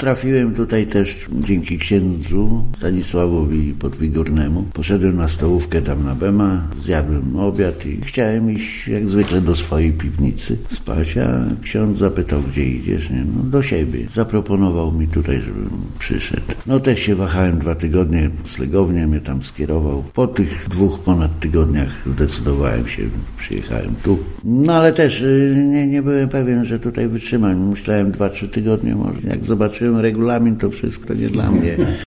trafiłem tutaj też dzięki księdzu Stanisławowi Podwigórnemu. Poszedłem na stołówkę tam na Bema, zjadłem obiad i chciałem iść jak zwykle do swojej piwnicy spać, a ksiądz zapytał, gdzie idziesz, nie? No do siebie. Zaproponował mi tutaj, żebym przyszedł. No też się wahałem 2 tygodnie, slegownie mnie tam skierował. Po tych 2 ponad tygodniach zdecydowałem się, przyjechałem tu. No ale też nie byłem pewien, że tutaj wytrzymam. Myślałem 2-3 tygodnie może. Jak zobaczyłem regulamin, to wszystko nie dla mnie.